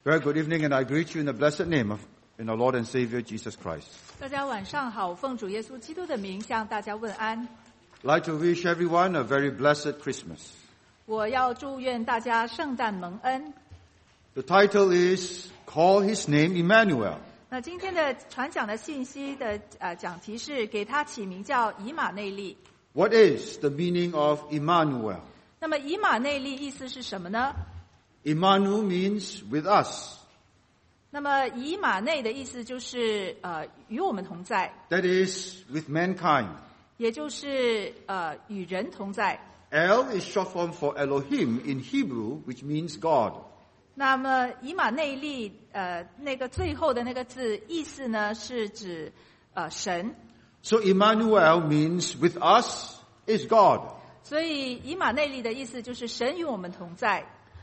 Very good evening, and I greet you in the blessed name of our Lord and Savior Jesus Christ. 大家晚上好，奉主耶稣基督的名向大家问安。 I'd like to wish everyone a very blessed Christmas. 我要祝愿大家圣诞蒙恩。 The title is Call His Name Emmanuel. 那今天的传讲的信息的讲题是给他起名叫以马内利。 What is the meaning of Emmanuel? 那么以马内利意思是什么呢？ Emmanuel means with us. 那么以马内的意思就是与我们同在， That is with mankind. 也就是与人同在。 El is short form for Elohim in Hebrew, which means God. 那么以马内利那个最后的那个字意思呢是指神。 So Emmanuel means with us is God. 所以以马内利的意思就是神与我们同在。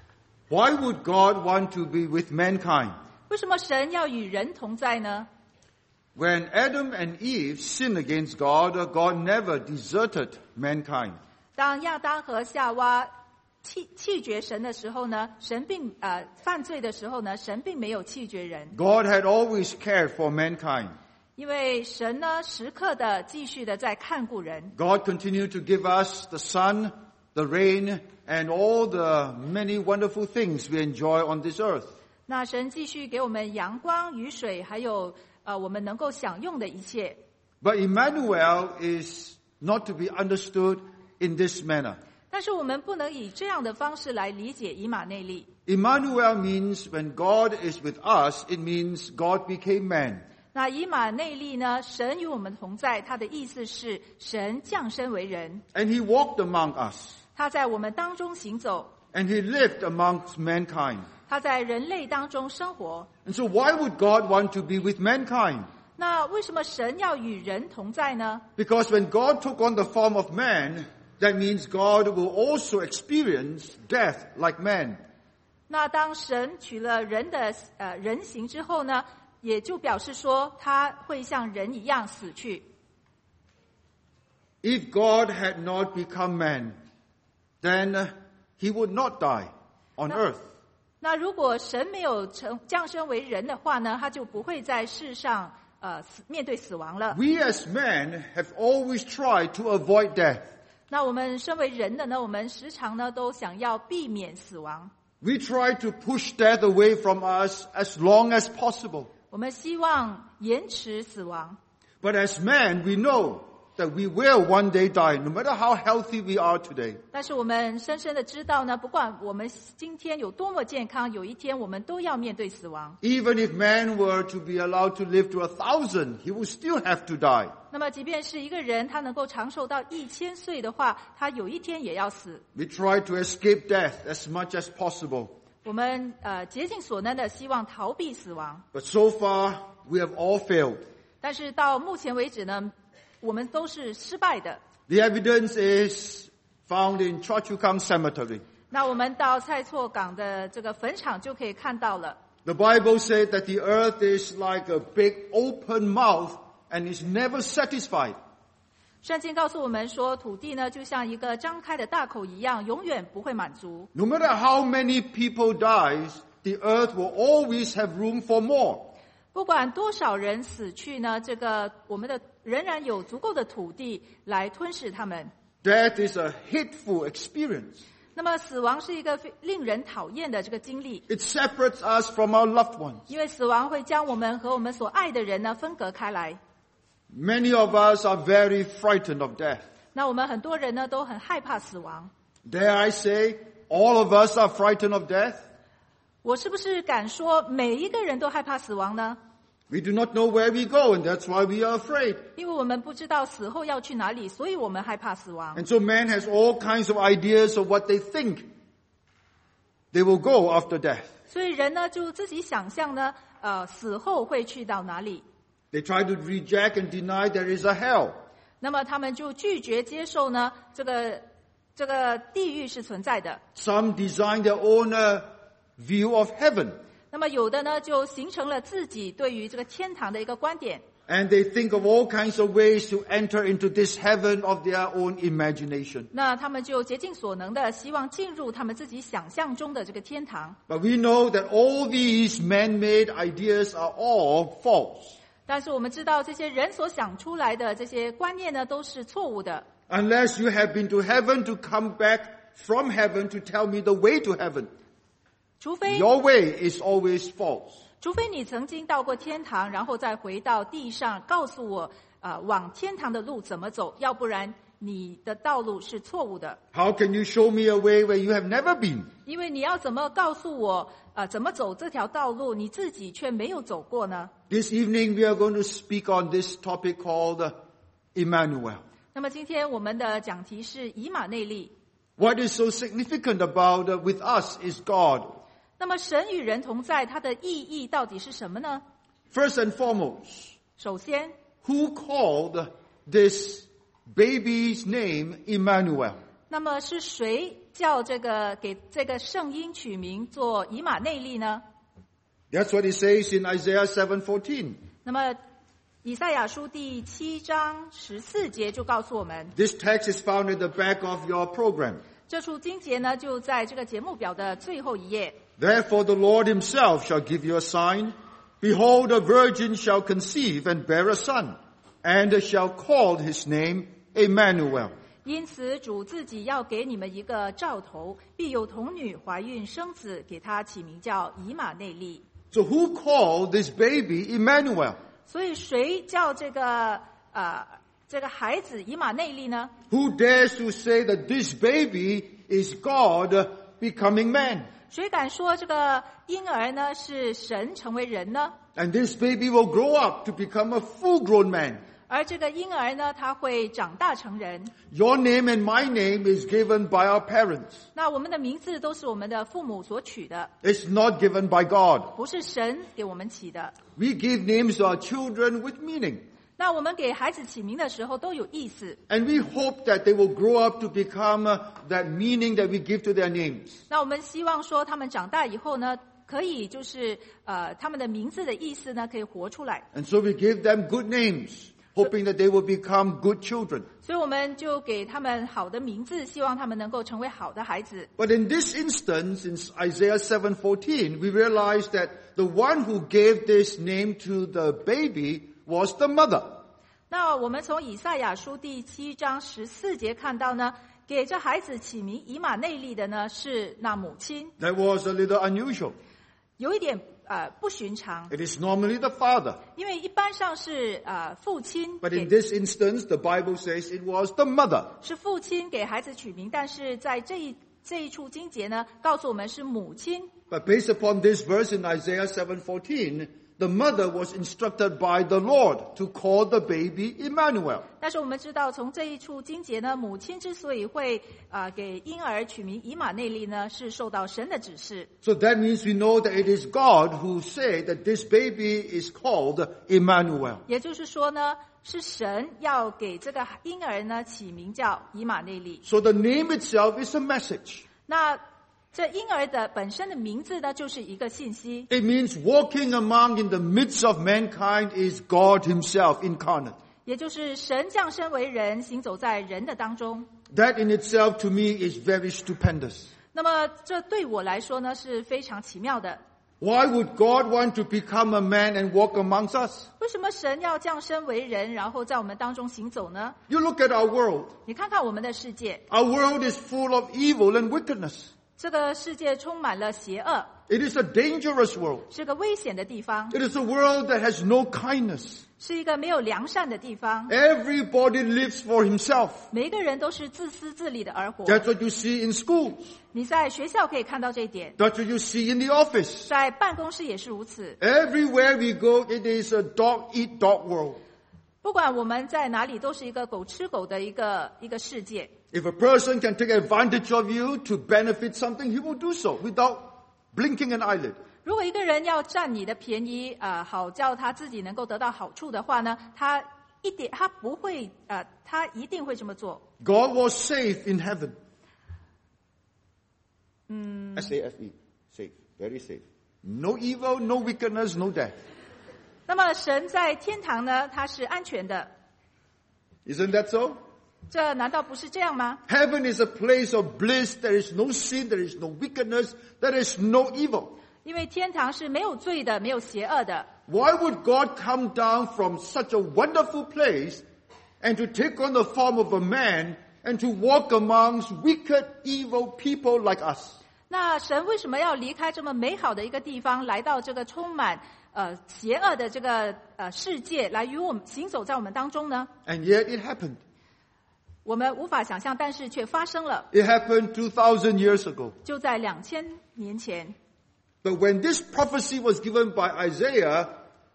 Why would God want to be with mankind? 为什么神要与人同在呢？ When Adam and Eve sinned against God, God never deserted mankind. 当亚当和夏娃弃绝神的时候呢，犯罪的时候呢，神并没有弃绝人。 God had always cared for mankind. 因为神呢，时刻的继续的在看顾人。 God continued to give us the sun, the rain, and all the many wonderful things we enjoy on this earth. 那神继续给我们阳光、雨水，还有我们能够享用的一切。 But Emmanuel is not to be understood in this manner. 但是我们不能以这样的方式来理解以马内利。 Emmanuel means when God is with us, it means God became man. 那以马内利呢？神与我们同在，他的意思是神降生为人， And he walked among us. 他在我们当中行走， And he lived amongst mankind. 他在人类当中生活。 And so why would God want to be with mankind? 那为什么神要与人同在呢？ Because when God took on the form of man, that means God will also experience death like man. 那当神取了人的人形之后呢，也就表示说他会像人一样死去。 If God had not become man, then he would not die on earth. 那如果神没有降生为人的话呢，他就不会在世上面对死亡了。 We as men have always tried to avoid death. 那我们身为人的呢，我们时常呢都想要避免死亡。 We try to push death away from us as long as possible. 我们希望延迟死亡。 But as men, we know that we will one day die, no matter how healthy we are today. 但是我们深深的知道呢，不管我们今天有多么健康，有一天我们都要面对死亡。 Even if man were to be allowed to live to 1,000, he would still have to die. 那么即便是一个人他能够长寿到1000岁的话，他有一天也要死。 We try to escape death as much as possible. 我们竭尽所能的希望逃避死亡， But so far, we have all failed. 但是到目前为止呢，我们都是失败的。 The evidence is found in Choa Chu Kang Cemetery. 那我们到蔡厝港的这个坟场就可以看到了。 The Bible said that the earth is like a big open mouth and is never satisfied. 圣经告诉我们说，土地呢就像一个张开的大口一样，永远不会满足。 No matter how many people dies, the earth will always have room for more. 不管多少人死去呢，这个我们的仍然有足够的土地来吞噬他们。 Death is a hateful experience. 那么死亡是一个令人讨厌的这个经历， It separates us from our loved ones. 因为死亡会将我们和我们所爱的人呢分隔开来。 Many of us are very frightened of death. 那我们很多人呢都很害怕死亡。 Dare I say, all of us are frightened of death? 我是不是敢说每一个人都害怕死亡呢？ We do not know where we go, and that's why we are afraid. 因为我们不知道死后要去哪里，所以我们害怕死亡。 And so man has all kinds of ideas of what they think they will go after death. 所以人呢就自己想象呢，死后会去到哪里。 They try to reject and deny there is a hell. 那么他们就拒绝接受呢，这个地狱是存在的。 Some design their own view of heaven. 那么有的呢就形成了自己对于这个天堂的一个观点。 And they think of all kinds of ways to enter into this heaven of their own imagination. 那他们就竭尽所能的希望进入他们自己想象中的这个天堂。 But we know that all these man-made ideas are all false. 但是我们知道这些人所想出来的这些观念呢，都是错误的。 Unless you have been to heaven to come back from heaven to tell me the way to heaven. 除非 Your way is always false. 你曾经到过天堂，然后再回到地上告诉我往天堂的路怎么走，要不然你的道路是错误的。 How can you show me a way where you have never been? 因为你要怎么告诉我怎么走这条道路，你自己却没有走过呢？ This evening we are going to speak on this topic called Emmanuel. 那么今天我们的讲题是以马内利。 What is so significant about with us is God. 那么神与人同在，它的意义到底是什么呢？ First and foremost, 首先， who called this baby's name Emmanuel? 那么是谁叫给这个圣婴取名做以马内利呢？ That's what it says in Isaiah 7:14. 那么以赛亚书第7章14节就告诉我们， This text is found at the back of your program. 这处经节呢就在这个节目表的最后一页。 Therefore the Lord himself shall give you a sign. Behold, a virgin shall conceive and bear a son, and shall call his name Emmanuel. 因此主自己要给你们一个兆头，必有童女怀孕生子，给他起名叫以马内利。 So who called this baby Emmanuel? 所以谁叫这个孩子以马内利呢？ Who dares to say that this baby is God becoming man? 谁敢说这个婴儿呢是神成为人呢？ And this baby will grow up to become a full-grown man. 而这个婴儿呢，他会长大成人。 Your name and my name is given by our parents. 那我们的名字都是我们的父母所取的， It's not given by God. 不是神给我们起的。 We give names to our children with meaning. 那我们给孩子起名的时候都有意思。 And we hope that they will grow up to become that meaning that we give to their names. 那我们希望说他们长大以后呢，可以就是他们的名字的意思呢，可以活出来。 And so we give them good names, hoping that they will become good children. 所以我们就给他们好的名字，希望他们能够成为好的孩子。 But in this instance, in Isaiah 7:14, we realize that the one who gave this name to the baby was the mother. 那我们从以赛亚书第7章14节看到呢，给这孩子起名以马内利的呢是那母亲， That was a little unusual. 有一点不寻常， It is normally the father. 因为一般上是父亲 But in 给 this instance, the Bible says it was the mother. 是父亲给孩子取名，但是在这一处经节呢，告诉我们是母亲。 But based upon this verse in Isaiah 7:14, the mother was instructed by the Lord to call the baby Emmanuel. 但是我们知道，从这一处经节呢，母亲之所以会给婴儿取名以马内利呢，是受到神的指示。 So that means we know that it is God who said that this baby is called Emmanuel. 也就是说呢，是神要给这个婴儿呢起名叫以马内利。 So the name itself is a message. 那这婴儿的本身的名字呢，就是一个信息。 It means walking among in the midst of mankind is God himself incarnate. 也就是神降生为人，行走在人的当中。 That in itself to me is very stupendous. 那么这对我来说呢是非常奇妙的。 Why would God want to become a man and walk amongst us? 为什么神要降生为人，然后在我们当中行走呢？ You look at our world. 你看看我们的世界， Our world is full of evil and wickedness. 这个世界充满了邪恶， It is a dangerous world. 是个危险的地方， It is a world that has no kindness. 是一个没有良善的地方。 Everybody lives for himself. 每一个人都是自私自利的而活。 That's what you see in schools. 你在学校可以看到这一点， That's what you see in the office. 在办公室也是如此。 Everywhere we go, it is a dog eat dog world. 不管我们在哪里，都是一个狗吃狗的一个世界。 If a person can take advantage of you to benefit something, he will do so without blinking an eyelid. 如果一个人要占你的便宜，好叫他自己能够得到好处的话呢，他不会，他一定会这么做。 God was safe in heaven. S-A-F-E. Safe. Very safe. No evil, no wickedness, no death. 那么神在天堂呢，它是安全的， Isn't that so? 这难道不是这样吗？ Heaven is a place of bliss. There is no sin, there is no wickedness, there is no evil. 因为天堂是没有罪的，没有邪恶的。 Why would God come down from such a wonderful place and to take on the form of a man and to walk amongst wicked, evil people like us? 那神为什么要离开这么美好的一个地方，来到这个充满邪恶的这个世界，来与我们行走在我们当中呢？ And yet it happened. 我们无法想象，但是却发生了。 It happened 2,000 years ago. 就在2000年前， But when this prophecy was given by Isaiah,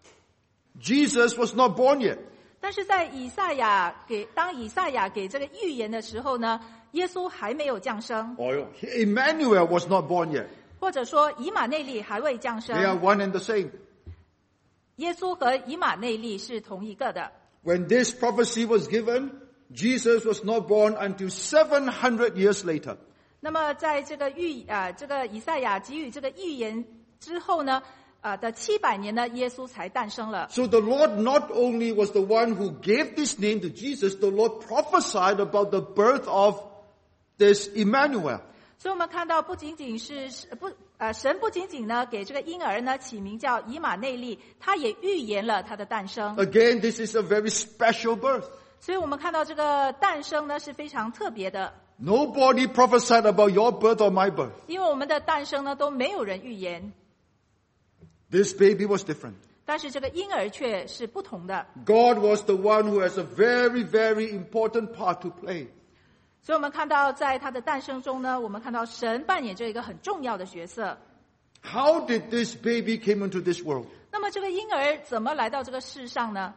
Jesus was not born yet. 但是在当以赛亚给这个预言的时候呢，耶稣还没有降生， Or Emmanuel was not born yet. 或者说以马内利还未降 They are 生。 one and the same. 耶稣和以马内利是同一个的。 When this prophecy was given, Jesus was not born until 700 years later. 那么在这个以赛亚给予这个预言之后呢，的700年呢，耶稣才诞生了。 So the Lord not only was the one who gave this name to Jesus, the Lord prophesied about the birth of this Emmanuel. 所以我们看到，不仅仅是神不仅仅呢给这个婴儿呢起名叫以马内利，他也预言了他的诞生。 Again, this is a very special birth. 所以我们看到这个诞生呢是非常特别的， Nobody prophesied about your birth or my birth. 因为我们的诞生呢都没有人预言， This baby was different. 但是这个婴儿却是不同的。 God was the one who has a very, very important part to play. 所以我们看到在他的诞生中呢，我们看到神扮演着一个很重要的角色。 How did this baby came into this world? 那么这个婴儿怎么来到这个世上呢？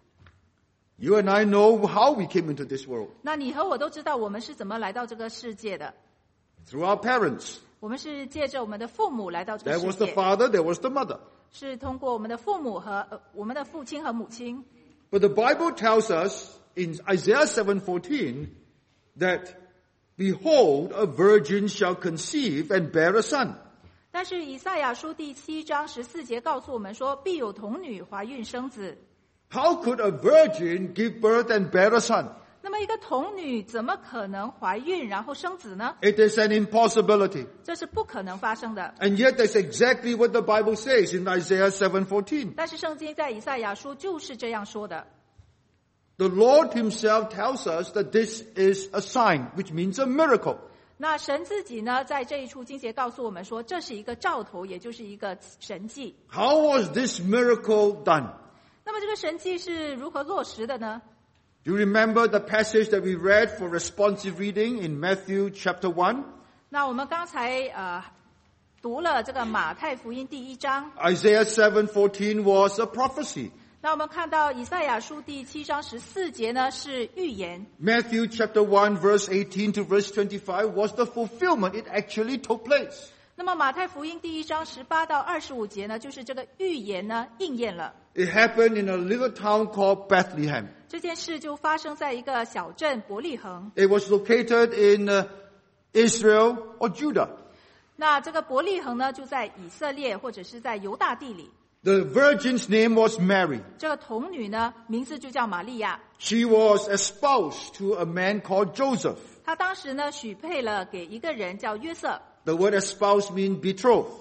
You and I know how we came into this world. 那你和我都知道我们是怎么来到这个世界的。 Through our parents. 我们是借着我们的父母来到这个 There 世 was the 界， father, there was the mother. 是通过我们的父母和我们的父亲和母亲。 But the Bible tells us in Isaiah 7:14 that, behold, a virgin shall conceive and bear a son. 但是以赛亚书第7章14节告诉我们说，必有童女怀孕生子。 How could a virgin give birth and bear a son? 那么一个童女怎么可能怀孕然后生子呢？ It is an impossibility. 这是不可能发生的。 And yet that's exactly what the Bible says in Isaiah 7:14. 但是圣经在以赛亚书就是这样说的。 The Lord himself tells us that this is a sign, which means a miracle. 那神自己呢，在这一处经节告诉我们说，这是一个兆头，也就是一个神迹。 How was this miracle done? 那么这个神迹是如何落实的呢？ Do you remember the passage that we read for responsive reading in Matthew chapter 1? 那我们刚才读了这个马太福音第1章， Isaiah 7:14 was a prophecy. 那我们看到以赛亚书第7章14节呢是预言， Matthew chapter 1 verse 18 to verse 25 was the fulfillment. It actually took place. 那么马太福音第1章18到25节呢，就是这个预言呢应验了。 It happened in a little town called Bethlehem. 这件事就发生在一个小镇伯利恒。 It was located in Israel or Judah. 那这个伯利恒呢，就在以色列或者是在犹大地里。 The virgin's name was Mary. 这个童女呢，名字就叫玛利亚。 She was espoused to a man called Joseph. 她当时呢，许配了给一个人叫约瑟。 The word espoused means betrothed.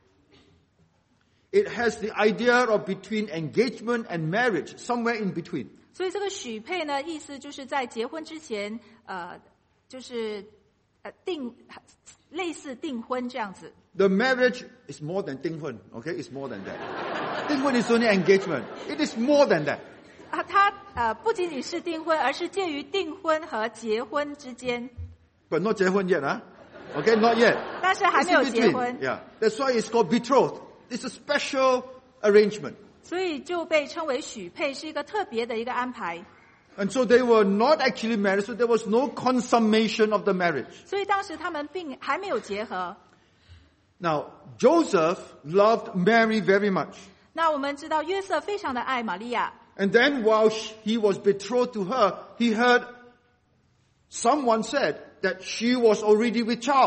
It has the idea of between engagement and marriage, somewhere in between. 所以这个许配呢，意思就是在结婚之前，就是类似订婚这样子。 The marriage is more than 订婚, okay? It's more than that. 订婚 is only engagement. It is more than that. 它不仅仅是订婚，而是介于订婚和结婚之间。 But not 结婚 yet, huh? Okay, not yet. 但是还 It's 没有 in 结 between. 婚， Yeah. That's why it's called betrothed. It's a special arrangement. 所以就被称为许配，是一个特别的一个安排。 And so they were not actually married, so there was no consummation of the marriage. 所以当时他们还没有结合。 Now, Joseph loved Mary very much. 那我们知道约瑟非常的爱玛利亚， And then while he was betrothed to her, he heard someone said that she was already with child.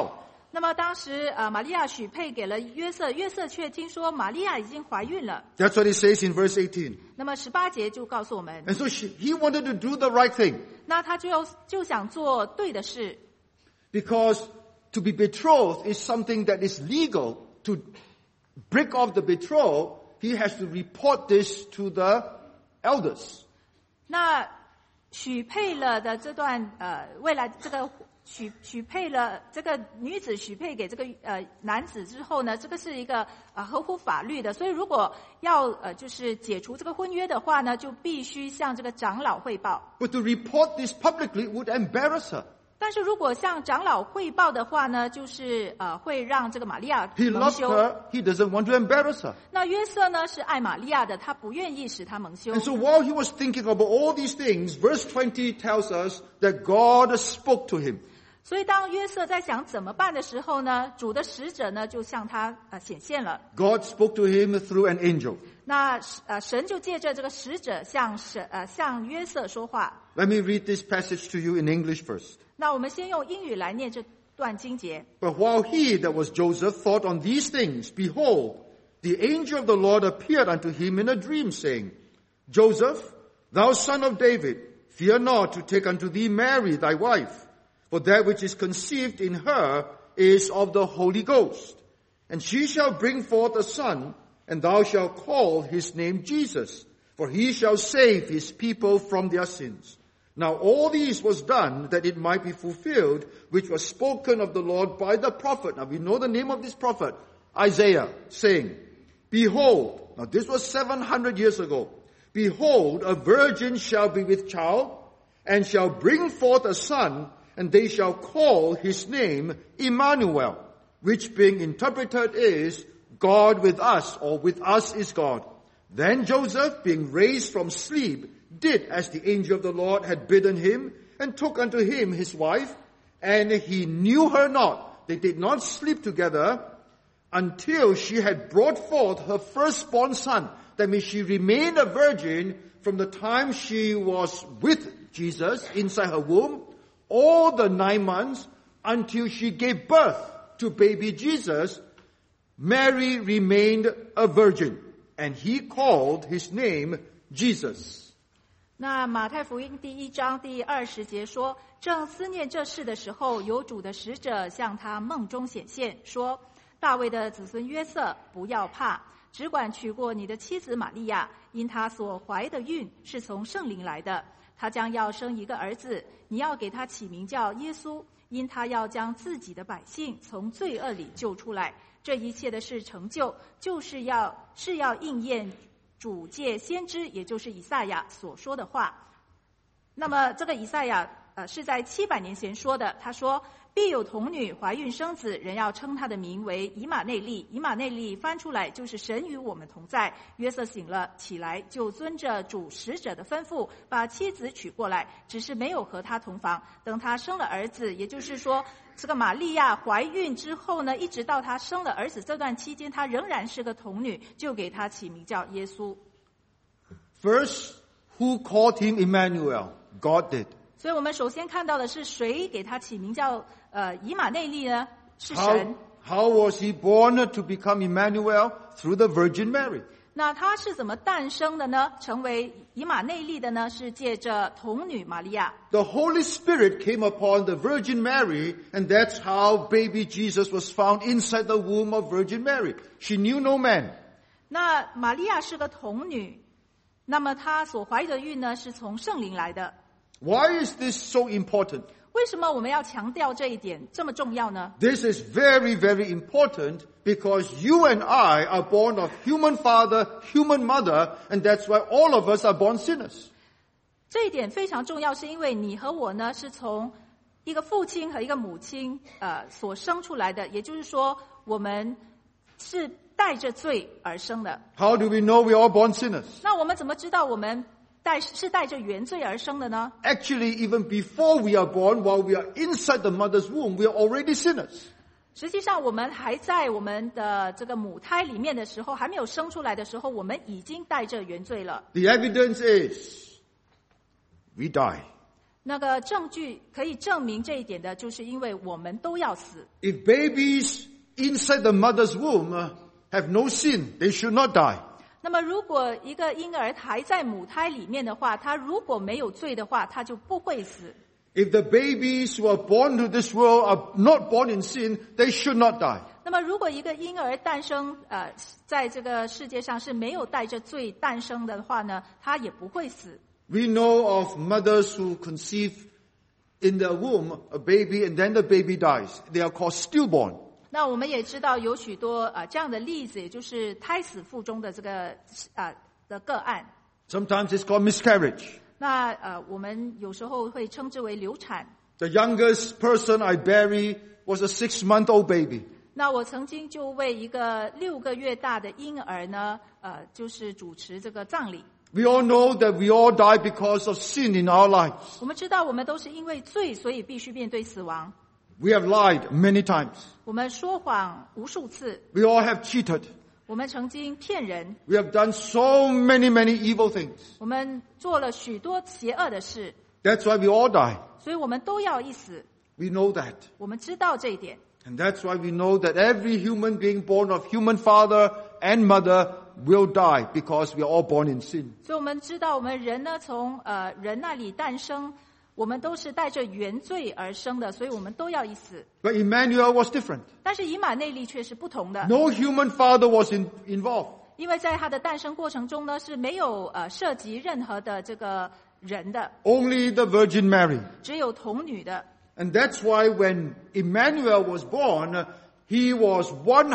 那么当时玛利亚许配给了约瑟，约瑟却听说玛利亚已经怀孕了。 That's what it says in verse 18. 那么18节就告诉我们， And so he wanted to do the right thing. 那他就想做对的事， Because to be betrothed is something that is legal. To break off the betrothal, he has to report this to the elders. 那许配了的这段未来这个许配了这个女子许配给这个男子之后呢，这个是一个合乎法律的，所以如果要就是解除这个婚约的话呢，就必须向这个长老汇报。 But to report this publicly would embarrass her. 但是如果向长老汇报的话呢，就是会让这个玛利亚 He 蒙 loves 羞。 her. He doesn't want to embarrass her. 那约瑟呢是爱玛利亚的，他不愿意使她蒙羞。 And so while he was thinking about all these things, verse 20 tells us that God spoke to him. 所以当约瑟在想怎么办的时候呢，主的使者呢就向他显现了。 God spoke to him through an angel. 那神就借着这个使者向约瑟说话。 Let me read this passage to you in English first. 那我们先用英语来念这段经节。 But while he, that was Joseph, thought on these things, behold, the angel of the Lord appeared unto him in a dream, saying, Joseph, thou son of David, fear not to take unto thee Mary thy wife, for that which is conceived in her is of the Holy Ghost. And she shall bring forth a son, and thou shalt call his name Jesus, for he shall save his people from their sins. Now all this was done that it might be fulfilled, which was spoken of the Lord by the prophet. Now we know the name of this prophet, Isaiah, saying, Behold, now this was 700 years ago, behold, a virgin shall be with child, and shall bring forth a son, and they shall call his name Emmanuel, which being interpreted is God with us, or with us is God. Then Joseph, being raised from sleep, did as the angel of the Lord had bidden him, and took unto him his wife, and he knew her not. They did not sleep together until she had brought forth her firstborn son. That means she remained a virgin from the time she was with Jesus inside her womb, all the 9 months until she gave birth to baby Jesus. Mary remained a virgin, and he called his name Jesus. 那马太福音第1章第20节说，正思念这事的时候，有主的使者向他梦中显现，说：大卫的子孙约瑟，不要怕，只管娶过你的妻子玛利亚，因她所怀的孕是从圣灵来的。他将要生一个儿子，你要给他起名叫耶稣，因他要将自己的百姓从罪恶里救出来。这一切的事成就，就是要应验主借先知，也就是以赛亚所说的话。那么这个以赛亚是在700年前说的，他说：必有童女怀孕生子，人要称他的名为以马内利。以马内利翻出来就是神与我们同在。约瑟醒了起来，就遵着主使者的吩咐，把妻子娶过来，只是没有和他同房。等他生了儿子，也就是说这个玛利亚怀孕之后呢，一直到她生了儿子这段期间，她仍然是个童女，就给她起名叫耶稣。 First, who called him Emmanuel? God did. 所以我们首先看到的是谁给他起名叫以马内利呢？是神。 How was he born to become Emmanuel? Through the Virgin Mary. 那他是怎么诞生的呢？成为以马内利的呢？是借着童女玛利亚。 The Holy Spirit came upon the Virgin Mary, and that's how baby Jesus was found inside the womb of Virgin Mary. She knew no man. 那玛利亚是个童女，那么她所怀的孕呢，是从圣灵来的。 Why is this so important? 为什么我们要强调这一点这么重要呢？ This is very, very important because you and I are born of human father, human mother, and that's why all of us are born sinners. 这一点非常重要，是因为你和我呢是从一个父亲和一个母亲所生出来的，也就是说我们是带着罪而生的。 How do we know we are all born sinners? 那我们怎么知道我们是带着原罪而生的呢？ Actually, even before we are born, while we are inside the mother's womb, we are already sinners. 实际上我们还在我们的这个母胎里面的时候，还没有生出来的时候，我们已经带着原罪了。 The evidence is we die. 那个证据可以证明这一点的，就是因为我们都要死。 If babies inside the mother's womb have no sin, they should not die. 那么如果一个婴儿还在母胎里面的话，他如果没有罪的话，他就不会死。 If the babies who are born to this world are not born in sin, they should not die. 那么如果一个婴儿诞生在这个世界上是没有带着罪诞生的话呢，他也不会死。 We know of mothers who conceive in their womb a baby and then the baby dies. They are called stillborn. 那我们也知道有许多这样的例子，也就是胎死腹中的这个的个案。 Sometimes it's called miscarriage. 那我们有时候会称之为流产。 The youngest person I buried was a 6-month-old baby. 那我曾经就为一个6个月大的婴儿呢，就是主持这个葬礼。 We all know that we all die because of sin in our lives. 我们知道我们都是因为罪，所以必须面对死亡。 We have lied many times. 我们说谎无数次， We all have cheated. 我们曾经骗人， We have done so many evil things. 我们做了许多邪恶的事， That's why we all die. 所以我们都要一死。 We know that. 我们知道这一点， And that's why we know that every human being born of human father and mother will die because we are all born in sin. 所以我们知道我们人呢，从人那里诞生，我们都是带着原罪而生的，所以我们都要一死。 But Emmanuel was different. 但是以马内利却是不同的， No human father was involved. 因为在他的诞生过程中呢，是没有涉及任何的这个人的， Only the Virgin Mary. 只有童女的。 And that's why when Emmanuel was born, he was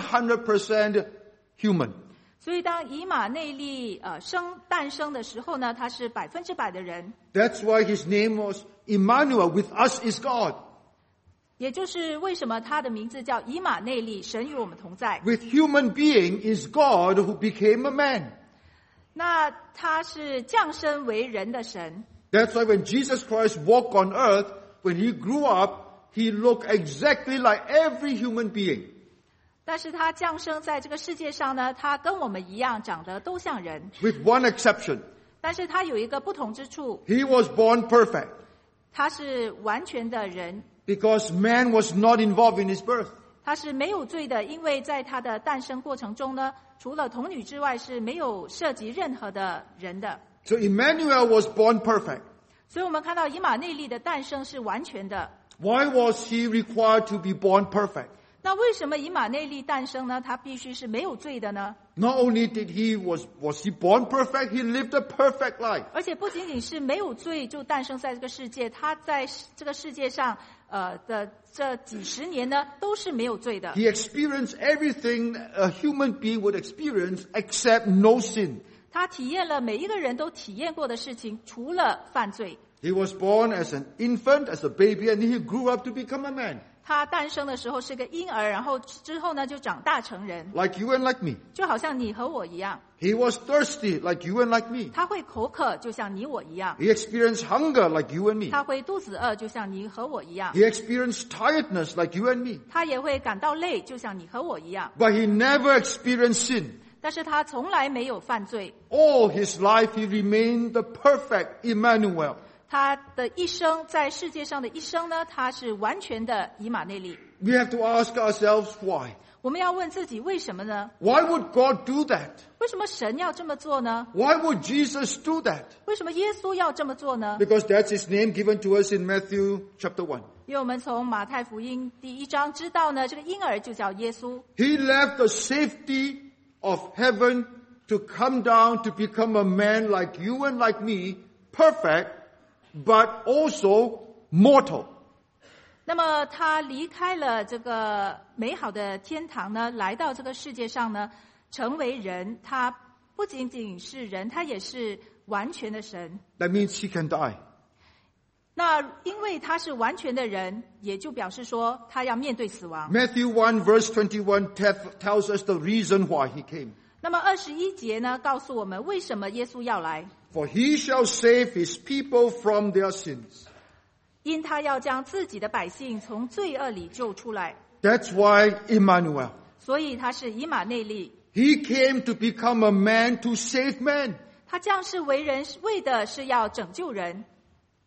100% human. 所以当以马内利诞生的时候呢，他是100%的人， That's why his name was Emmanuel. With us is God. 也就是为什么他的名字叫以马内利，神与我们同在。 With human being is God who became a man. 那他是降生为人的神， That's why when Jesus Christ walked on earth, when he grew up, he looked exactly like every human being. 但是他降生在这个世界上呢，他跟我们一样长得都像人， With one exception. 但是他有一个不同之处， He was born perfect 他是完全的人， because man was not involved in his birth. 他是没有罪的，因为在他的诞生过程中呢，除了童女之外是没有涉及任何的人的。 So Emmanuel was born perfect. 所以我们看到以马内利的诞生是完全的。 Why was he required to be born perfect? 那为什么以马内利诞生呢？他必须是没有罪的呢？ Not only was he born perfect, he lived a perfect life. 而且不仅仅是没有罪就诞生在这个世界，他在这个世界上的这几十年呢，都是没有罪的。 He experienced everything a human being would experience except no sin. 他体验了每一个人都体验过的事情，除了犯罪。 He was born as an infant, as a baby, and he grew up to become a man. 他诞生的时候是个婴儿，然后之后呢就长大成人， Like you and like me. 就好像你和我一样。 He was thirsty like you and like me. 他会口渴，就像你我一样； He experienced hunger like you and me. 他会肚子饿，就像你和我一样； He experienced tiredness like you and me. 他也会感到累，就像你和我一样。 But he never experienced sin. 但是他从来没有犯罪， All his life he remained the perfect Emmanuel. 他的一生在世界上的一生呢，他是完全的以马内利。 We have to ask ourselves why. 我们要问自己为什么呢？ Why would God do that? 为什么神要这么做呢？ Why would Jesus do that? 为什么耶稣要这么做呢？ Because that's his name given to us in Matthew chapter 1. 因为我们从马太福音第1章知道呢，这个婴儿就叫耶稣。 He left the safety of heaven to come down to become a man like you and like me, perfect, but also mortal. 那么他离开了这个美好的天堂呢，来到这个世界上呢，成为人。他不仅仅是人，他也是完全的神。 That means he can die. 那因为他是完全的人，也就表示说他要面对死亡。 Matthew 1 verse 21 tells us the reason why he came. 那么21节呢，告诉我们为什么耶稣要来。 For he shall save his people from their sins. 因他要将自己的百姓从罪恶里救出来， That's why Emmanuel. 所以他是以马内利。 He came to become a man to save men. 他降世为人，为的是要拯救人。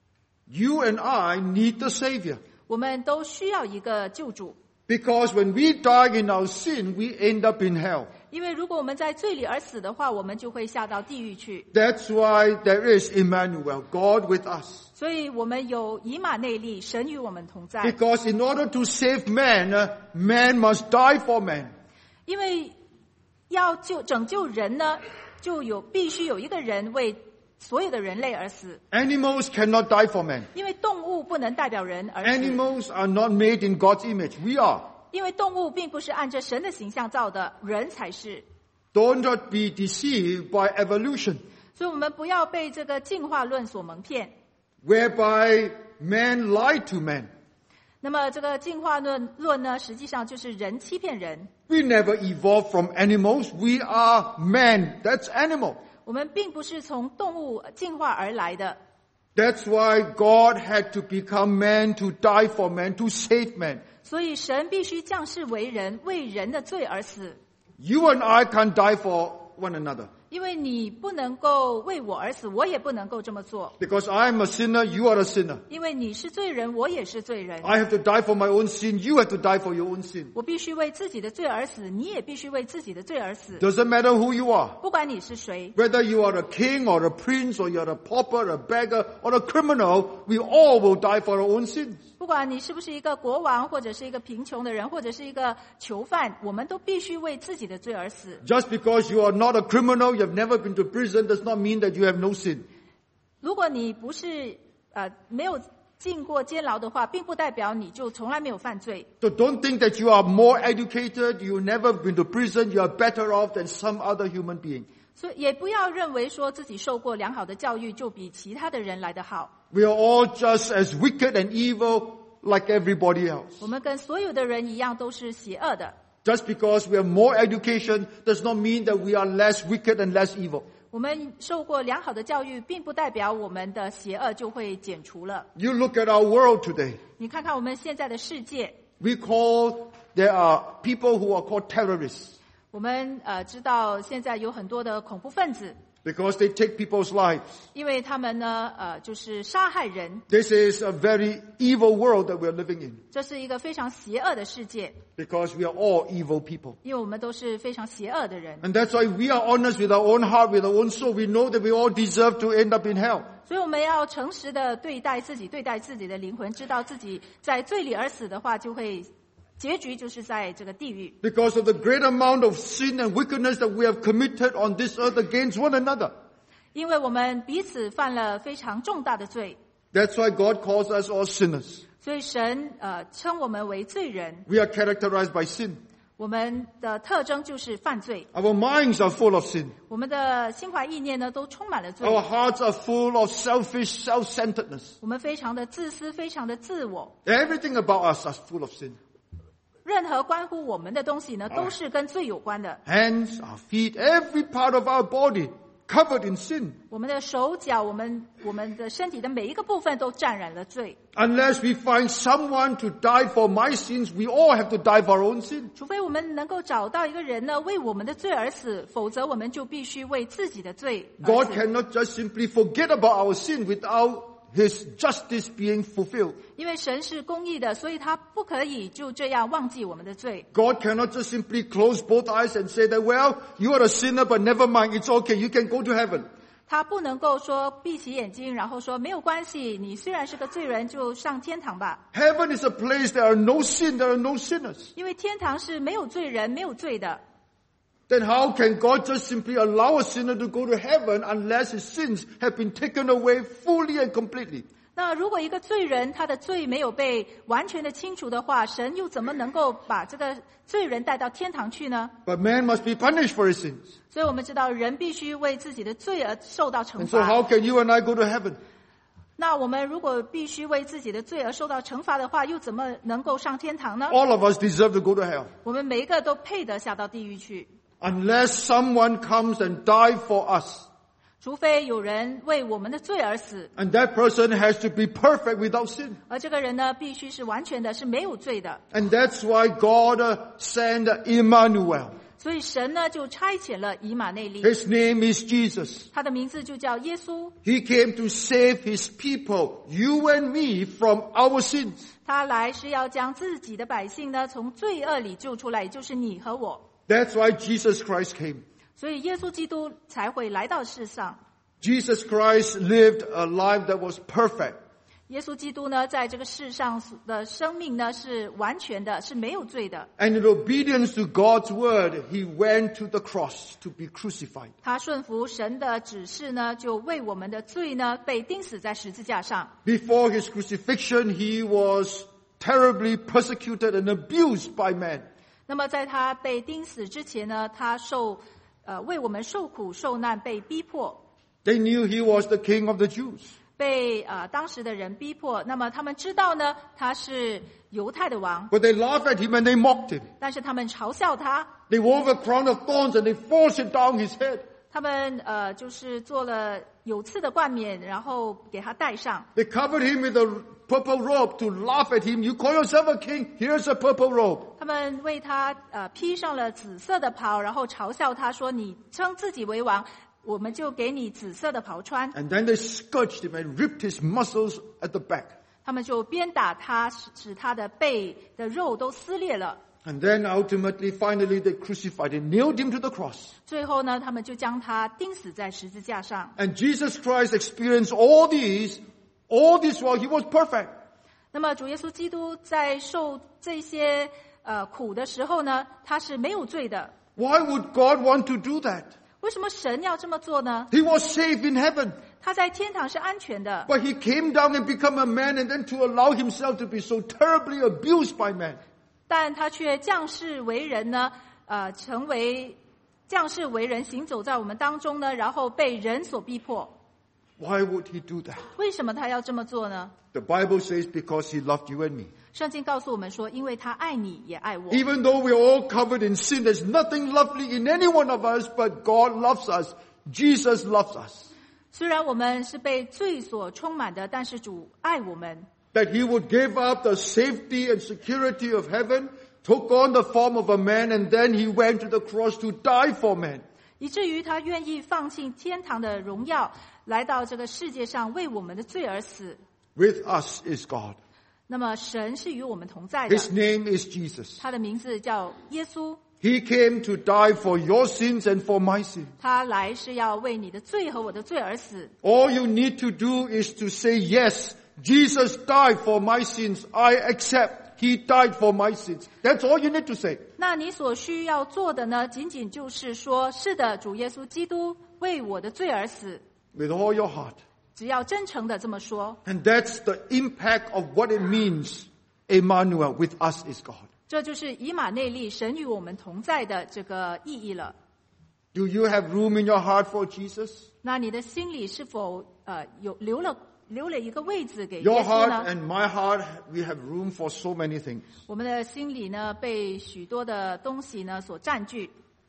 You and I need the Savior. 我们都需要一个救主， Because when we die in our sin, we end up in hell. 因为如果我们在罪里而死的话，我们就会下到地狱去。 That's why there is Emmanuel, God with us. 所以我们有以马内利，神与我们同在。 Because in order to save man, man must die for man. 因为要拯救人呢，必须有一个人为所有的人类而死。 Animals cannot die for man. 因为动物不能代表人而死， Animals are not made in God's image. We are. 因为动物并不是按着神的形象造的，人才是。 Don't be deceived by evolution, 所以我们不要被这个进化论所蒙骗。 whereby man lied to man. 那么这个进化论呢，实际上就是人欺骗人。 We never evolved from animals. We are man. That's animal. 我们并不是从动物进化而来的， That's why God had to become man to die for man, to save man. 所以神必须降世为人，为人的罪而死。 You and I can't die for one another. 因为你不能够为我而死，我也不能够这么做。 Because I am a sinner, you are a sinner. 因为你是罪人，我也是罪人。 I have to die for my own sin, you have to die for your own sin. 我必须为自己的罪而死，你也必须为自己的罪而死。 Doesn't matter who you are. 不管你是谁， Whether you are a king or a prince or you are a pauper, a beggar or a criminal, we all will die for our own sins. 不管你是不是一个国王，或者是一个贫穷的人，或者是一个囚犯，我们都必须为自己的罪而死。 Just because you are not a criminal, you have never been to prison, does not mean that you have no sin. 如果你不是没有进过监牢的话，并不代表你就从来没有犯罪。 So don't think that you are more educated, you never been to prison, you are better off than some other human being. 所以也不要认为说自己受过良好的教育就比其他的人来得好。 We are all just as wicked and evil like everybody else. 我们跟所有的人一样都是邪恶的。 Just because we have more education does not mean that we are less wicked and less evil. 我们受过良好的教育，并不代表我们的邪恶就会减除了。 You look at our world today. 你看看我们现在的世界， There are people who are called terrorists 我们知道现在有很多的恐怖分子， because they take people's lives. 因为他们呢就是杀害人。 This is a very evil world that we are living in 这是一个非常邪恶的世界， because we are all evil people. 因为我们都是非常邪恶的人。 And that's why we are honest with our own heart, with our own soul. We know that we all deserve to end up in hell. 所以我们要诚实的对待自己的灵魂，知道自己在罪里而死的话，就会结局就是在这个地狱。 Because of the great amount of sin and wickedness that we have committed on this earth against one another. 因为我们彼此犯了非常重大的罪， That's why God calls us all sinners. 所以神称我们为罪人。 We are characterized by sin. 我们的特征就是犯罪， Our minds are full of sin. 我们的心怀意念呢都充满了罪， Our hearts are full of selfish self-centeredness. 我们非常的自私，非常的自我， Everything about us is full of sin. 任何关乎我们的东西呢都是跟罪有关的。 Hands, our feet, every part of our body covered in sin. 我们的手脚，我们的身体的每一个部分都沾染了罪。 Unless we find someone to die for my sins, we all have to die for our own sin. 除非我们能够找到一个人呢为我们的罪而死，否则我们就必须为自己的罪而 God 死。 cannot just simply forget about our sin without His justice being fulfilled. 因为神是公义的，所以他不可以就这样忘记我们的罪。 God cannot just simply close both eyes and say that, well, you are a sinner, but never mind, it's okay, you can go to heaven. 他不能够说闭起眼睛，然后说没有关系，你虽然是个罪人，就上天堂吧。 Heaven is a place there are no sin, there are no sinners. 因为天堂是没有罪人、没有罪的。 Then how can God just simply allow a sinner to go to heaven unless his sins have been taken away fully and completely? 那如果一个罪人他的罪没有被完全的清除的话，神又怎么能够把这个罪人带到天堂去呢？ But man must be punished for his sins. 所以我们知道人必须为自己的罪而受到惩 And so 罚。 how can you and I go to heaven? 那我们如果必须为自己的罪而受到惩罚的话，又怎么能够上天堂呢？ All of us deserve to go to hell. 我们每一个都配得下到地狱去， Unless someone comes and dies for us. 除非有人为我们的罪而死， And that person has to be perfect without sin. 而这个人呢，必须是完全的，是没有罪的。 And that's why God sent Emmanuel. 所以神呢就差遣了以马内利， His name is Jesus. 他的名字就叫耶稣。 He came to save his people, you and me, from our sins. 他来是要将自己的百姓呢从罪恶里救出来，也就是你和我。 That's why Jesus Christ came. 所以耶稣基督才会来到世上。 Jesus Christ lived a life that was perfect. 耶稣基督呢在这个世上的生命呢是完全的，是没有罪的。 And in obedience to God's word, he went to the cross to be crucified. 他顺服神的指示呢，就为我们的罪呢被钉死在十字架上。 Before his crucifixion, he was terribly persecuted and abused by men. 那么在他被钉死之前呢，他为我们受苦受难，被逼迫， They knew he was the king of the Jews. 被当时的人逼迫。那么他们知道呢，他是犹太的王， But they laughed at him and they mocked him. 但是他们嘲笑他， They wove a crown of thorns and they forced it down his head. 他们就是做了有刺的冠冕，然后给他戴上。 They covered him with a purple robe to laugh at him. You call yourself a king? Here's a purple robe. 他们为他披上了紫色的袍，然后嘲笑他说：“你称自己为王，我们就给你紫色的袍穿。” And then they scourged him and ripped his muscles at the back. 他们就鞭打他，使他的背的肉都撕裂了。 And then ultimately, finally, they crucified him, nailed him to the cross. 最后呢，他们就将他钉死在十字架上。 And Jesus Christ experienced all this while he was perfect. 那么主耶稣基督在受这些苦的时候呢，他是没有罪的。 Why would God want to do that? 为什么神要这么做呢？ He was safe in heaven, 他在天堂是安全的， but he came down and became a man and then to allow himself to be so terribly abused by men. 但他却降世为人呢，成为降世为人，行走在我们当中呢，然后被人所逼迫。 Why would he do that? 为什么他要这么做呢？ The Bible says because he loved you and me. 圣经告诉我们说，因为他爱你，也爱我。 Even though we're all covered in sin, there's nothing lovely in any one of us, but God loves us. Jesus loves us. 虽然我们是被罪所充满的，但是主爱我们。 That he would give up the safety and security of heaven, took on the form of a man, and then he went to the cross to die for men. 以至于他愿意放弃天堂的荣耀，来到这个世界上为我们的罪而死。 With us is God. 那么神是与我们同在的， His name is Jesus. 他的名字叫耶稣。 He came to die for your sins and for my sins. 他来是要为你的罪和我的罪而死。 All you need to do is to say, yes, Jesus died for my sins. I accept. He died for my sins. That's all you need to say. 那你所需要做的呢，仅仅就是说，是的，主耶稣基督为我的罪而死。 With all your heart. 只要真诚的这么说， And that's the impact of what it means, Emmanuel, with us is God. 这就是以马内利，神与我们同在的这个意义了。 Do you have room in your heart for Jesus? 那你的心里是否有留了一个位置给耶 Your 稣 heart 呢？ and my heart, we have room for so many things. 我们的心里呢，被许多的东西呢所占据。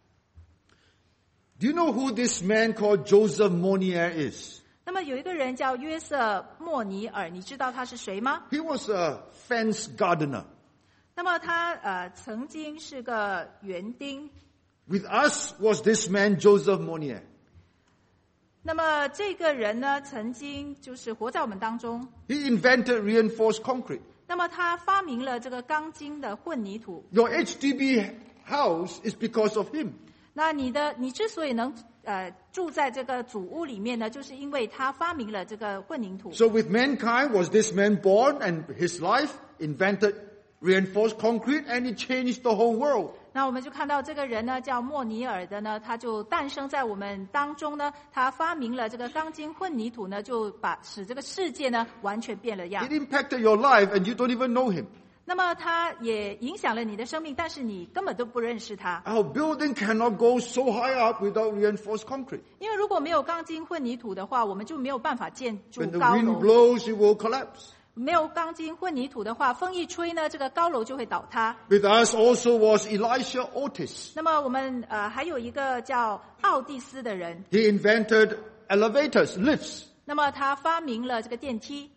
Do you know who this man called Joseph Monier is? 那么有一个人叫约瑟莫尼尔，你知道他是谁吗？ He was a fence gardener. 那么他曾经是个园丁。 With us was this man Joseph Monier. 那么这个人呢，曾经就是活在我们当中。 He invented reinforced concrete. 那么他发明了这个钢筋的混凝土。 Your HDB house is because of him. 那你之所以能住在这个祖屋里面呢，就是因为他发明了这个混凝土。 So with mankind was this man born and his life invented reinforced concrete and it changed the whole world. 那我们就看到这个人呢，叫莫尼尔的呢，他就诞生在我们当中呢，他发明了这个钢筋混凝土呢，就使这个世界呢完全变了样 It。impacted your life and you don't even know him. 那么他也影响了你的生命，但是你根本都不认识他。 Our building cannot go so high up without reinforced concrete. 因为如果没有钢筋混凝土的话，我们就没有办法建筑 When the 高 wind 楼。 blows, it will collapse. 没有钢筋混凝土的话，风一吹呢，这个高楼就会倒塌。 With us also was Elisha Otis. 那么我们还有一个叫奥蒂斯的人， He invented elevators, lifts. 那么他发明了这个电梯。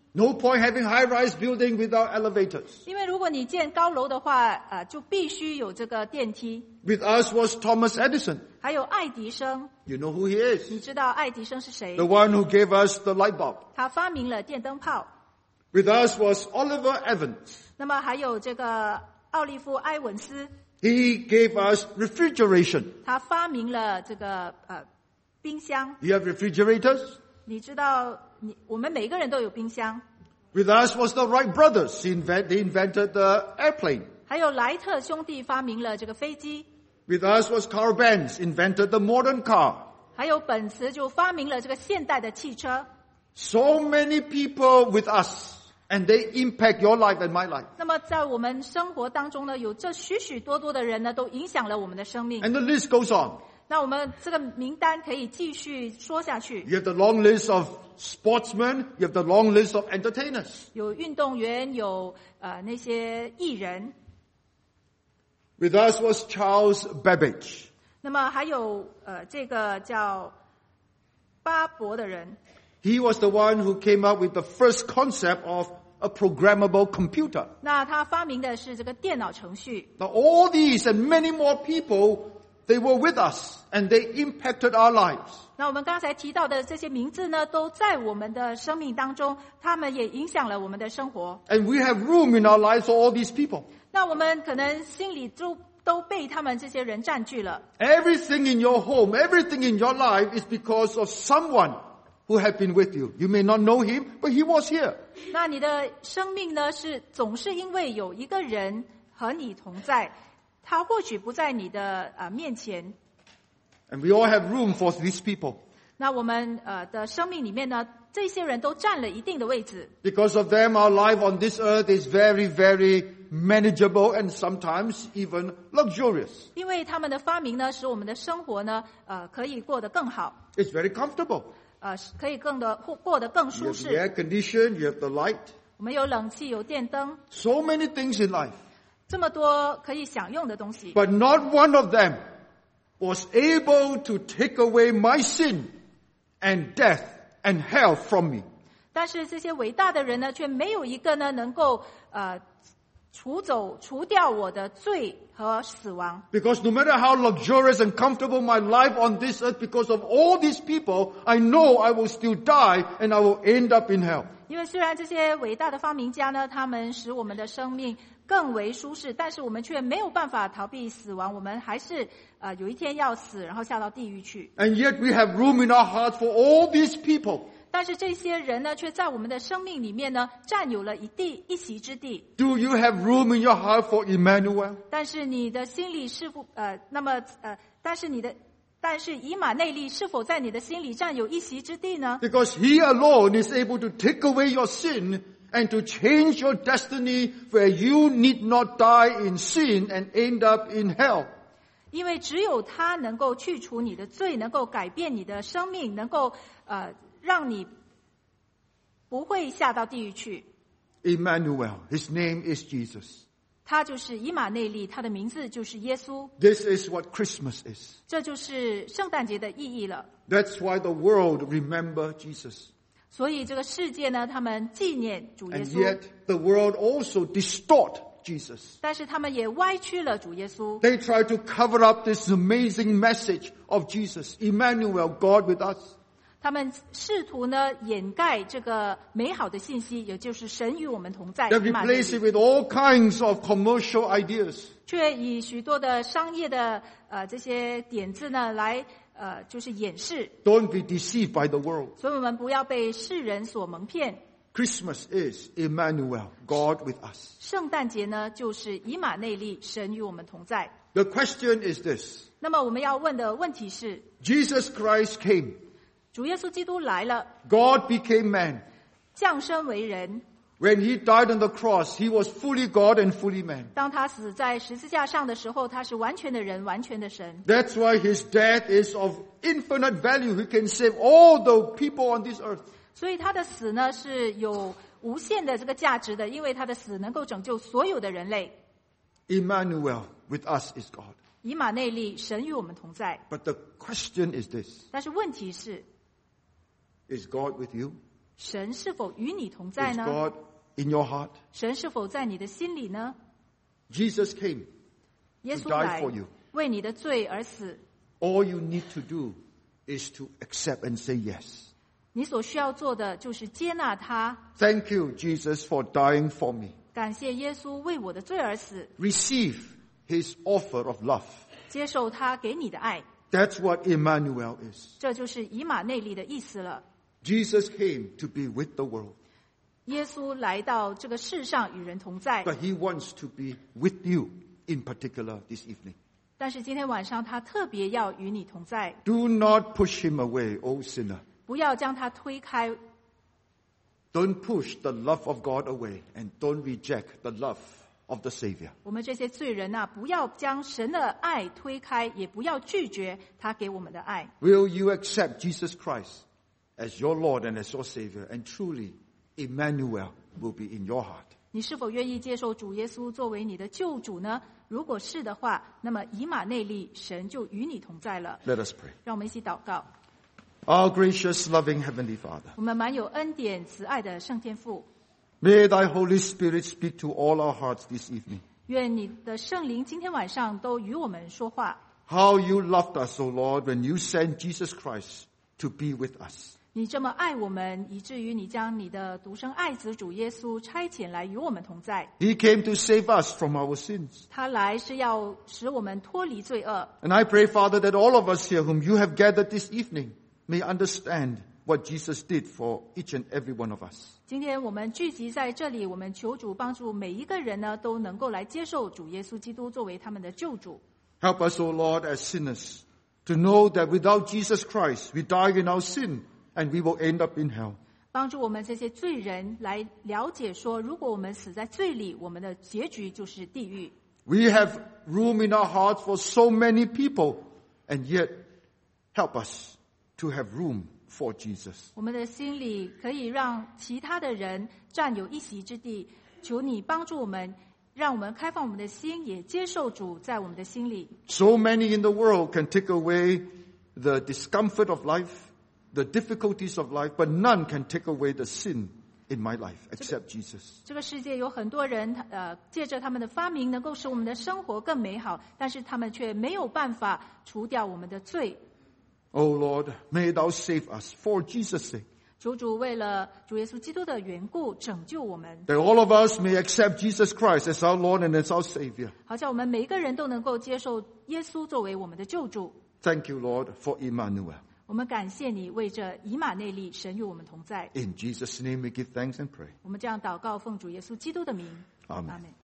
No point having high-rise building without elevators. 因为如果你建高楼的话，就必须有这个电梯。 With us was Thomas Edison. 还有爱迪生， You know who he is? 你知道爱迪生是谁？ The one who gave us the light bulb. 他发明了电灯泡。 With us was Oliver Evans. 那么还有这个奥利夫·埃文斯， He gave us refrigeration. 他发明了这个冰箱。 You have refrigerators? 你知道，我们每个人都有冰箱。 With us was the Wright brothers. They invented the airplane. 还有莱特兄弟发明了这个飞机。 With us was Carl Benz, invented the modern car. 还有本茨就发明了这个现代的汽车。 So many people with us, and they impact your life and my life. 那么在我们生活当中呢，有这许许多多的人呢，都影响了我们的生命。 And the list goes on. 那我们这个名单可以继续说下去。 You have the long list of sportsmen. You have the long list of entertainers. 有运动员，有那些艺人。 With us was Charles Babbage. 那么还有这个叫巴伯的人。 He was the one who came up with the first concept of a programmable computer. 那他发明的是这个电脑程序。 Now all these and many more people, they were with us and they impacted our lives. 那我们刚才提到的这些名字呢，都在我们的生命当中，他们也影响了我们的生活。 And we have room in our lives for all these people. 那我们可能心里都被他们这些人占据了。 Everything in your home, everything in your life is because of someone who have been with you. You may not know him, but he was here. 那你的生命呢，总是因为有一个人和你同在，他或许不在你的面前。 And we all have room for these people. 那我们的生命里面呢，这些人都占了一定的位置。 Because of them, our life on this earth is very, very manageable and sometimes even luxurious. 因为他们的发明呢，使我们的生活呢，可以过得更好， It's very comfortable. 可以过得更 You 舒 have the 适。 air condition, you have the light. 我们有冷气，有电灯， So many things in life. 这么多可以享用的东西。 But not one of them was able to take away my sin and death and hell from me. 但是这些伟大的人呢，却没有一个呢能够除掉我的罪和死亡。 Because no matter how luxurious and comfortable my life on this earth, because of all these people, I know I will still die and I will end up in hell. 因为虽然这些伟大的发明家呢，他们使我们的生命更为舒适，但是我们却没有办法逃避死亡，我们还是有一天要死，然后下到地狱去。 And yet we have room in our hearts for all these people. 但是这些人呢，却在我们的生命里面呢，占有了一席之地。 Do you have room in your heart for Emmanuel? 但是你的心里是否但是以马内利是否在你的心里占有一席之地呢？ Because he alone is able to take away your sin and to change your destiny where you need not die in sin and end up in hell. 因为只有他能够去除你的罪，能够改变你的生命，能够让你不会下到地狱去。 Emmanuel, his name is Jesus. 他就是以马内利，他的名字就是耶稣。 This is what Christmas is. 这就是圣诞节的意义了。 That's why the world remember Jesus. 所以这个世界呢，他们纪念主耶 And 稣， yet the world also distort Jesus. 但是他们也歪曲了主耶稣。 They try to cover up this amazing message of Jesus. Emmanuel, God with us. 他们试图呢掩盖这个美好的信息，也就是神与我们同在。 They 以马内 replace 利 it with all kinds of commercial ideas. 却以许多的商业的这些点子呢来就是掩饰。 Don't be deceived by the world. 所以我们不要被世人所蒙骗。 Christmas is Emmanuel, God with us. 圣诞节呢，就是以马内利，神与我们同在。 The question is this. 那么我们要问的问题是： Jesus Christ came. 主耶稣基督来了， God became man. 降生为人。 When he died on the cross, he was fully God and fully man. 当他死在十字架上的时候，他是完全的人，完全的神。 That's why his death is of infinite value. He can save all the people on this earth. 所以他的死呢是有无限的这个价值的，因为他的死能够拯救所有的人类。 Emmanuel with us is God. 以马内利，神与我们同在。 But the question is this. 但是问题是， Is God with you? 神是否与你同在 Is 呢？ God in your heart? 神是否在你的心里呢？ Jesus came 耶 to 稣 die 来 for you. 为你的罪而死， All you need to do is to accept and say yes. 你所需要做的就是接纳他。 Thank you, Jesus, for dying for me. 感谢耶稣为我的罪而死， Receive his offer of love. 接受他给你的爱， That's what Emmanuel is. 这就是以马内利的意思了。 Jesus came to be with the world, 耶稣来到这个世上与人同在， but he wants to be with you in particular this evening. 但是今天晚上他特别要与你同在， Do not push him away, O sinner. 不要将他推开， Don't push the love of God away and don't reject the love of the Savior. 我们这些罪人啊，不要将神的爱推开，也不要拒绝他给我们的爱。 Will you accept Jesus Christ as your Lord and as your Savior? And truly, Emmanuel will be in your heart. 你是否愿意接受主耶稣作为你的救主呢？如果是的话，那么以马内利，神就与你同在了。 Let us pray. 让我们一起祷告。 Our gracious, loving Heavenly Father, 我们满有恩典、慈爱的圣天父， may Thy Holy Spirit speak to all our hearts this evening. 愿你的圣灵今天晚上都与我们说话。 How you loved us, O Lord, when you sent Jesus Christ to be with us. 你这么爱我们，以至于你将你的独生爱子主耶稣差遣来与我们同在。 He came to save us from our sins. 他来是要使我们脱离罪恶。 And I pray, Father, that all of us here whom you have gathered this evening may understand what Jesus did for each and every one of us. 今天我们聚集在这里，我们求主帮助每一个人呢，都能够来接受主耶稣基督作为他们的救主。 Help us, O Lord, as sinners, to know that without Jesus Christ, we die in our sin and we will end up in hell. 帮助我们这些罪人来了解说，如果我们死在罪里，我们的结局就是地狱。 We have room in our hearts for so many people, and yet help us to have room for Jesus. 我们的心里可以让其他的人占有一席之地，求你帮助我们，让我们开放我们的心，也接受主在我们的心里。 So many in the world can take away the discomfort of life, the difficulties of life, but none can take away the sin in my life except Jesus. 这个世界有很多人，借着他们的发明能够使我们的生活更美好，但是他们却没有办法除掉我们的罪。 Oh Lord, may thou save us for Jesus' sake. 求主为了主耶稣基督的缘故拯救我们， That all of us may accept Jesus Christ as our Lord and as our Savior. 好像我们每一个人都能够接受耶稣作为我们的救主。 Thank you, Lord, for Emmanuel. 我们感谢你为这以马内利，神与我们同在。 In Jesus' name we give thanks and pray. 我们这样祷告，奉主耶稣基督的名， Amen. 阿们。